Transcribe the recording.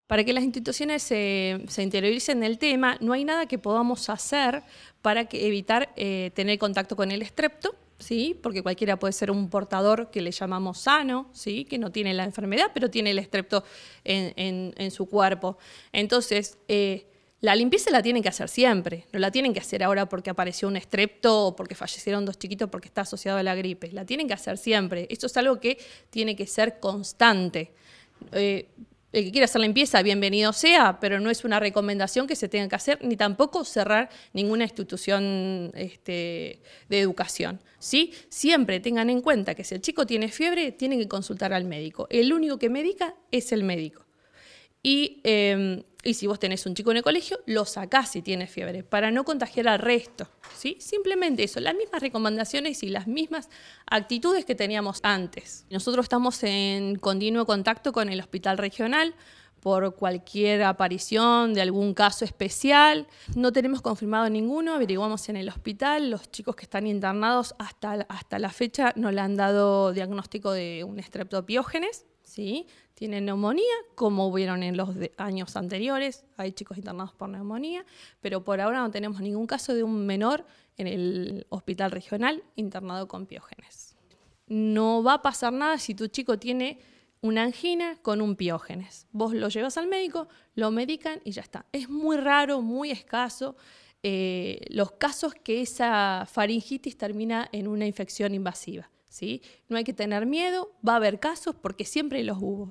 Para que las instituciones se interioricen en el tema, no hay nada que podamos hacer para evitar tener contacto con el estrepto, ¿sí? Porque cualquiera puede ser un portador que le llamamos sano, ¿sí? Que no tiene la enfermedad, pero tiene el estrepto en su cuerpo. Entonces, la limpieza la tienen que hacer siempre, no la tienen que hacer ahora porque apareció un estrepto o porque fallecieron 2 chiquitos porque está asociado a la gripe. La tienen que hacer siempre. Esto es algo que tiene que ser constante. El que quiera hacer limpieza, bienvenido sea, pero no es una recomendación que se tenga que hacer, ni tampoco cerrar ninguna institución de educación, ¿sí? Siempre tengan en cuenta que si el chico tiene fiebre, tiene que consultar al médico. El único que medica es el médico. Y si vos tenés un chico en el colegio, lo sacás si tiene fiebre, para no contagiar al resto, ¿sí? Simplemente eso, las mismas recomendaciones y las mismas actitudes que teníamos antes. Nosotros estamos en continuo contacto con el hospital regional por cualquier aparición de algún caso especial. No tenemos confirmado ninguno, averiguamos en el hospital. Los chicos que están internados hasta la fecha no le han dado diagnóstico de un estreptopiógenes, ¿sí? Tienen neumonía, como hubieron en los años anteriores. Hay chicos internados por neumonía, pero por ahora no tenemos ningún caso de un menor en el hospital regional internado con piógenes. No va a pasar nada si tu chico tiene una angina con un piógenes. Vos lo llevas al médico, lo medican y ya está. Es muy raro, muy escaso los casos que esa faringitis termina en una infección invasiva, ¿sí? No hay que tener miedo, va a haber casos porque siempre los hubo.